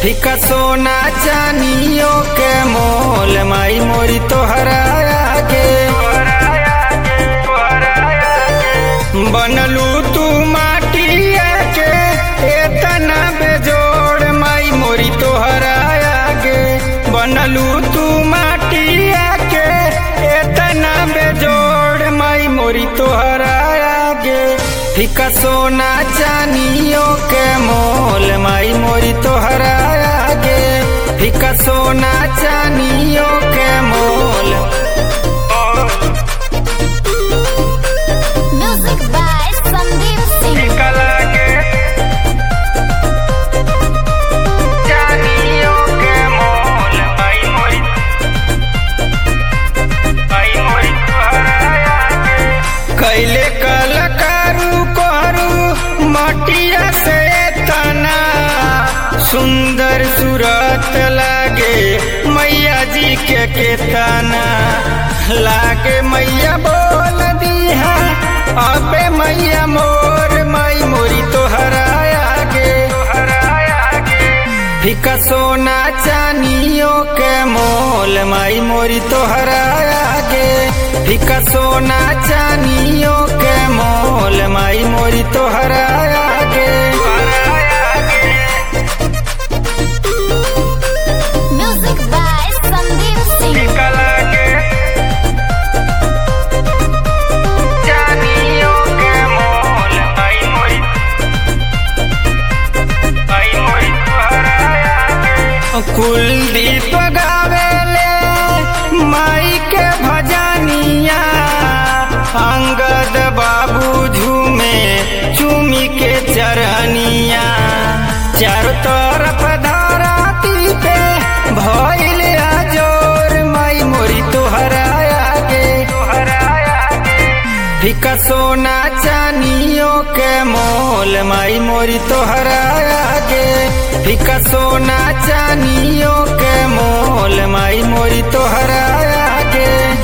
फीका सोना चानियों के मोल माई मोरी तोहरा आगे बनलू तू माटिया के एतना बेजोड़ माई मोरी तोहरा आगे बनलू तू माटिया के एतना बेजोड़ माई मोरी तोहरा आगे फीका सोना चानियों के मोल माई मोरी तोहरा आगे फीका सोना चानियों के मोल। Music by Sandeep Singh. फीका लागे चानियों के मोल माई मोरी तोहरा आगे कैले कलकारू कोहरू मटिया से तना सुंदर सूरत लागे मैया जी के केतना लागे मैया बोल दिहा अबे मैया मोर माई मोरी तोहरा आगे फीका सोना चानियों के मोल माई मोरी तोहरा आगे फीका सोना चानियों के मोल माई मोरी तोहरा आगे। Music by Sandeep Singh. फीका लागे चानियों के मोल माई मोरी तोहरा आगे कुलदीप गावेले माई के भजनिया अंगद बाबू झूमे चूमी के चरनिया चारों तरफ धराती पे भइल आजोर माई मोरी तोहरा आगे फीका सोना चानियों के मोल माई मोरी तोहरा आगे फीका सोना चानियों के मोल माई मोरी तोहरा आगे।